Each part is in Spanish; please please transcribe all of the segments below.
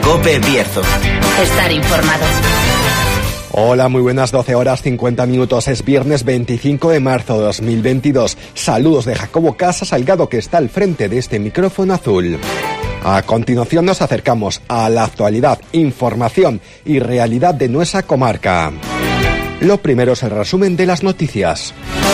COPE Bierzo. Estar informado. Hola, muy buenas, 12 horas 50 minutos. Es viernes 25 de marzo de 2022. Saludos de Jacobo Casa Salgado, que está al frente de este micrófono azul. A continuación nos acercamos a la actualidad, información y realidad de nuestra comarca. Lo primero es el resumen de las noticias.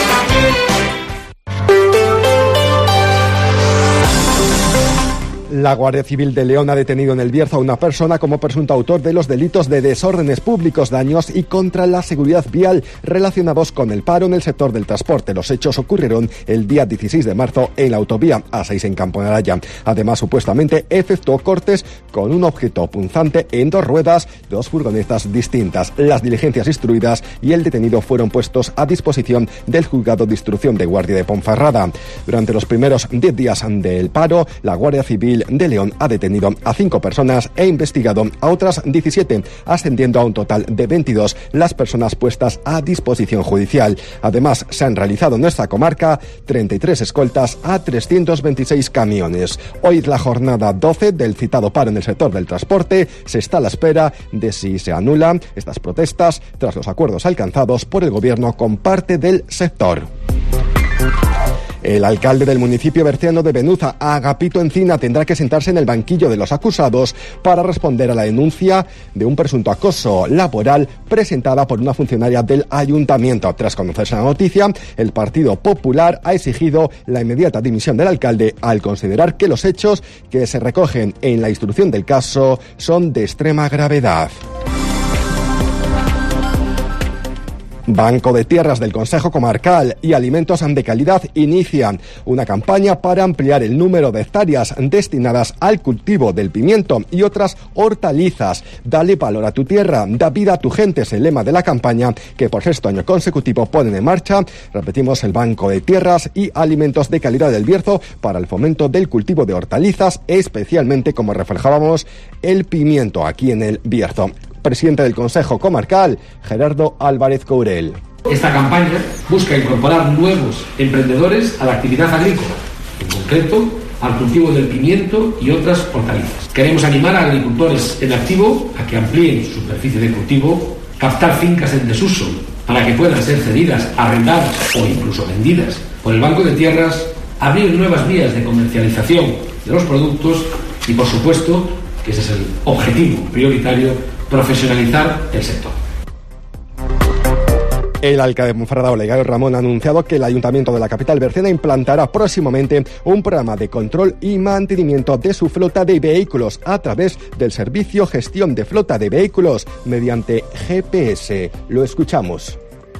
La Guardia Civil de León ha detenido en El Bierzo a una persona como presunto autor de los delitos de desórdenes públicos, daños y contra la seguridad vial relacionados con el paro en el sector del transporte. Los hechos ocurrieron el día 16 de marzo en la autovía A6 en Campo de Araya. Además, supuestamente efectuó cortes con un objeto punzante en 2 ruedas, 2 furgonetas distintas. Las diligencias instruidas y el detenido fueron puestos a disposición del Juzgado de Instrucción de Guardia de Ponferrada. Durante los primeros 10 días del paro, la Guardia Civil de León ha detenido a 5 personas e investigado a otras 17, ascendiendo a un total de 22 las personas puestas a disposición judicial. Además, se han realizado en nuestra comarca 33 escoltas a 326 camiones. Hoy es la jornada 12 del citado paro en el sector del transporte. Se está a la espera de si se anulan estas protestas tras los acuerdos alcanzados por el gobierno con parte del sector. El alcalde del municipio berciano de Benuza, Agapito Encina, tendrá que sentarse en el banquillo de los acusados para responder a la denuncia de un presunto acoso laboral presentada por una funcionaria del ayuntamiento. Tras conocerse la noticia, el Partido Popular ha exigido la inmediata dimisión del alcalde al considerar que los hechos que se recogen en la instrucción del caso son de extrema gravedad. Banco de Tierras del Consejo Comarcal y Alimentos de Calidad inician una campaña para ampliar el número de hectáreas destinadas al cultivo del pimiento y otras hortalizas. Dale valor a tu tierra, da vida a tu gente, es el lema de la campaña que por 6º año consecutivo ponen en marcha, repetimos, el Banco de Tierras y Alimentos de Calidad del Bierzo para el fomento del cultivo de hortalizas, especialmente, como reflejábamos, el pimiento aquí en el Bierzo. Presidente del Consejo Comarcal, Gerardo Álvarez Courel. Esta campaña busca incorporar nuevos emprendedores a la actividad agrícola, en concreto al cultivo del pimiento y otras hortalizas. Queremos animar a agricultores en activo a que amplíen su superficie de cultivo, captar fincas en desuso para que puedan ser cedidas, arrendadas o incluso vendidas por el Banco de Tierras, abrir nuevas vías de comercialización de los productos y, por supuesto, que ese es el objetivo prioritario, profesionalizar el sector. El alcalde de Ponferrada, Olegario Ramón, ha anunciado que el ayuntamiento de la capital berciana implantará próximamente un programa de control y mantenimiento de su flota de vehículos a través del servicio Gestión de Flota de Vehículos mediante GPS. Lo escuchamos.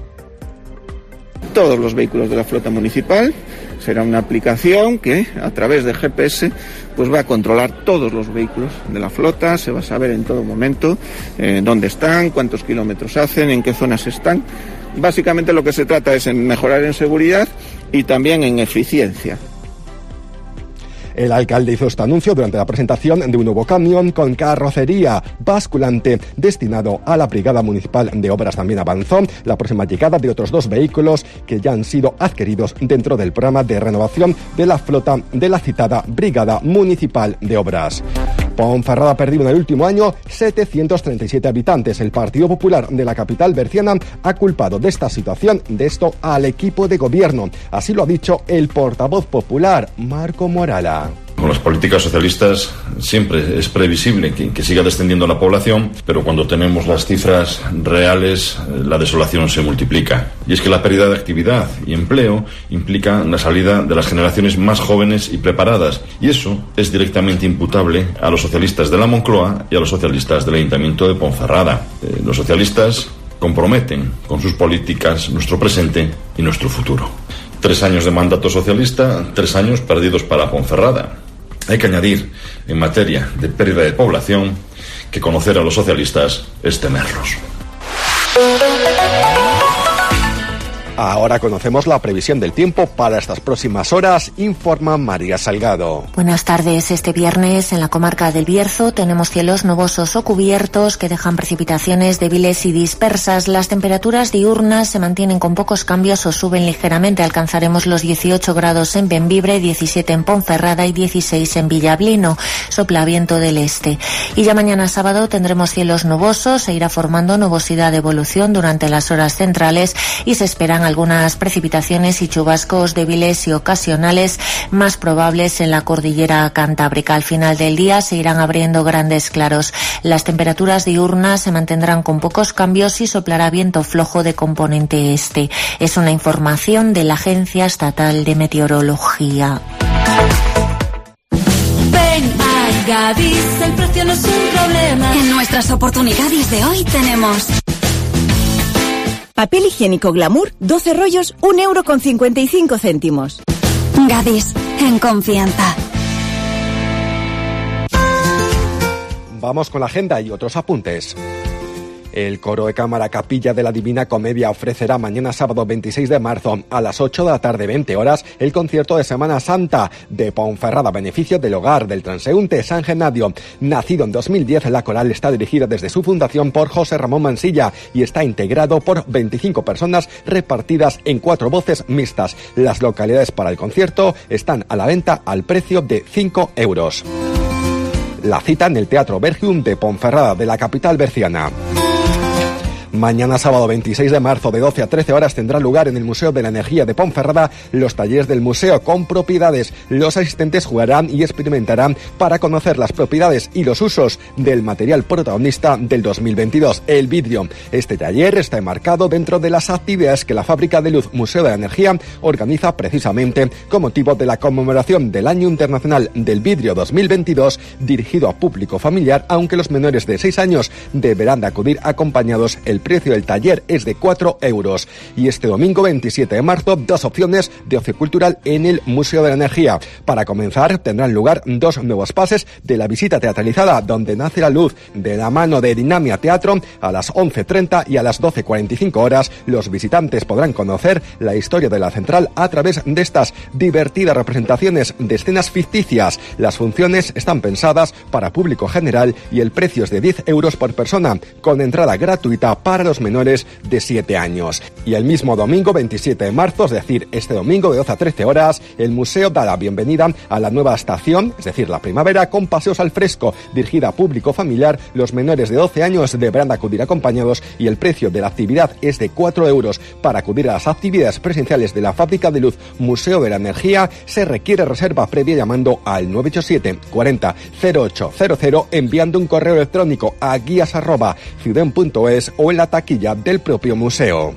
Todos los vehículos de la flota municipal será una aplicación que a través de GPS pues va a controlar todos los vehículos de la flota, se va a saber en todo momento dónde están, cuántos kilómetros hacen, en qué zonas están. Básicamente lo que se trata es en mejorar en seguridad y también en eficiencia. El alcalde hizo este anuncio durante la presentación de un nuevo camión con carrocería basculante destinado a la Brigada Municipal de Obras. También avanzó la próxima llegada de otros 2 vehículos que ya han sido adquiridos dentro del programa de renovación de la flota de la citada Brigada Municipal de Obras. Ponferrada ha perdido en el último año 737 habitantes. El Partido Popular de la capital berciana ha culpado de esta situación, de esto, al equipo de gobierno. Así lo ha dicho el portavoz popular, Marco Morala. Con las políticas socialistas siempre es previsible que siga descendiendo la población, pero cuando tenemos las cifras reales, la desolación se multiplica. Y es que la pérdida de actividad y empleo implica la salida de las generaciones más jóvenes y preparadas, y eso es directamente imputable a los socialistas de la Moncloa y a los socialistas del Ayuntamiento de Ponferrada. Los socialistas comprometen con sus políticas nuestro presente y nuestro futuro. 3 años de mandato socialista, 3 años perdidos para Ponferrada. Hay que añadir, en materia de pérdida de población, que conocer a los socialistas es temerlos. Ahora conocemos la previsión del tiempo para estas próximas horas, informa María Salgado. Buenas tardes. Este viernes en la comarca del Bierzo tenemos cielos nubosos o cubiertos que dejan precipitaciones débiles y dispersas. Las temperaturas diurnas se mantienen con pocos cambios o suben ligeramente. Alcanzaremos los 18 grados en Bembibre, 17 en Ponferrada y 16 en Villablino. Sopla viento del este. Y ya mañana sábado tendremos cielos nubosos, se irá formando nubosidad de evolución durante las horas centrales y se esperan algunas precipitaciones y chubascos débiles y ocasionales más probables en la cordillera cantábrica. Al final del día se irán abriendo grandes claros. Las temperaturas diurnas se mantendrán con pocos cambios y soplará viento flojo de componente este. Es una información de la Agencia Estatal de Meteorología. Ven a Gadis, el precio no es un problema. En nuestras oportunidades de hoy tenemos papel higiénico Glamour, 12 rollos, 1,55 €. Gadis, en confianza. Vamos con la agenda y otros apuntes. El coro de cámara Capilla de la Divina Comedia ofrecerá mañana sábado 26 de marzo a las 8 de la tarde, 20 horas, el concierto de Semana Santa de Ponferrada, a beneficio del Hogar del Transeúnte San Genadio. Nacido en 2010, la coral está dirigida desde su fundación por José Ramón Mansilla y está integrado por 25 personas repartidas en 4 voces mixtas. Las localidades para el concierto están a la venta al precio de 5 €. La cita en el Teatro Bergium de Ponferrada, de la capital berciana. Mañana sábado 26 de marzo de 12 a 13 horas tendrá lugar en el Museo de la Energía de Ponferrada los talleres del museo con propiedades. Los asistentes jugarán y experimentarán para conocer las propiedades y los usos del material protagonista del 2022, el vidrio. Este taller está enmarcado dentro de las actividades que la Fábrica de Luz Museo de la Energía organiza precisamente con motivo de la conmemoración del Año Internacional del Vidrio 2022, dirigido a público familiar, aunque los menores de 6 años deberán de acudir acompañados. El precio del taller es de 4 €. Y este domingo 27 de marzo, 2 opciones de ocio cultural en el Museo de la Energía. Para comenzar, tendrán lugar 2 nuevos pases de la visita teatralizada Donde nace la luz, de la mano de Dinamia Teatro. A las 11:30 y a las 12:45 horas, los visitantes podrán conocer la historia de la central a través de estas divertidas representaciones de escenas ficticias. Las funciones están pensadas para público general y el precio es de 10 € por persona, con entrada gratuita para los menores de 7 años. Y el mismo domingo 27 de marzo, es decir, este domingo de 12 a 13 horas, el museo da la bienvenida a la nueva estación, es decir, la primavera, con paseos al fresco, dirigida a público familiar. Los menores de 12 años deberán acudir acompañados y el precio de la actividad es de 4 €. Para acudir a las actividades presenciales de la Fábrica de Luz Museo de la Energía se requiere reserva previa llamando al 987 40 0800, enviando un correo electrónico a guías@ciuden.es o en la taquilla del propio museo.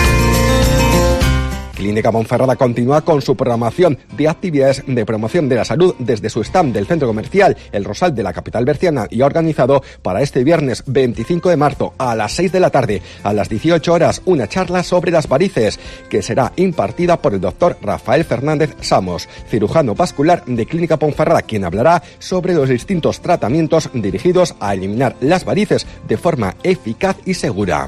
Clínica Ponferrada continúa con su programación de actividades de promoción de la salud desde su stand del centro comercial El Rosal de la capital berciana y ha organizado para este viernes 25 de marzo a las 6 de la tarde, a las 18 horas, una charla sobre las varices que será impartida por el doctor Rafael Fernández Samos, cirujano vascular de Clínica Ponferrada, quien hablará sobre los distintos tratamientos dirigidos a eliminar las varices de forma eficaz y segura.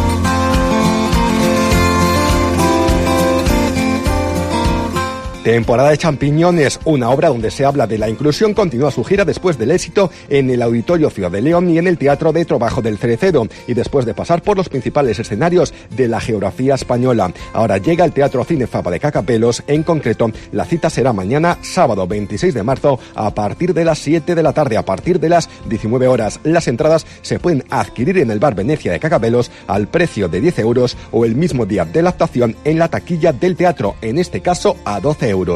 Temporada de Champiñones, una obra donde se habla de la inclusión, continúa su gira después del éxito en el Auditorio Ciudad de León y en el Teatro de Trabajo del Cerecedo, y después de pasar por los principales escenarios de la geografía española. Ahora llega el Teatro Cine Faba de Cacapelos. En concreto, la cita será mañana, sábado 26 de marzo, a partir de las 7 de la tarde, a partir de las 19 horas. Las entradas se pueden adquirir en el Bar Venecia de Cacapelos al precio de 10 € o el mismo día de la actuación en la taquilla del teatro, en este caso a 12 €.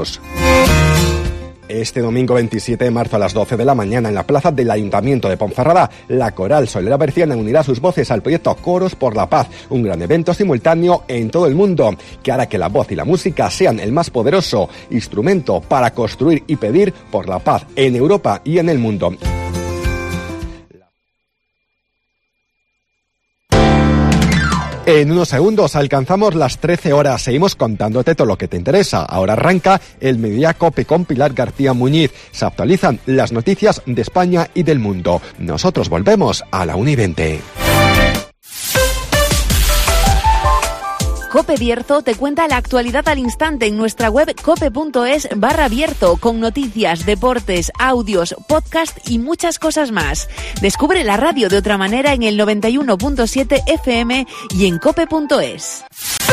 Este domingo 27 de marzo a las 12 de la mañana en la plaza del Ayuntamiento de Ponferrada, la Coral Solera Berciana unirá sus voces al proyecto Coros por la Paz, un gran evento simultáneo en todo el mundo que hará que la voz y la música sean el más poderoso instrumento para construir y pedir por la paz en Europa y en el mundo. En unos segundos alcanzamos las 13 horas. Seguimos contándote todo lo que te interesa. Ahora arranca el Mediodía Cope con Pilar García Muñiz. Se actualizan las noticias de España y del mundo. Nosotros volvemos a la 1:20. Cope Bierzo te cuenta la actualidad al instante en nuestra web cope.es/Bierzo, con noticias, deportes, audios, podcast y muchas cosas más. Descubre la radio de otra manera en el 91.7 FM y en cope.es.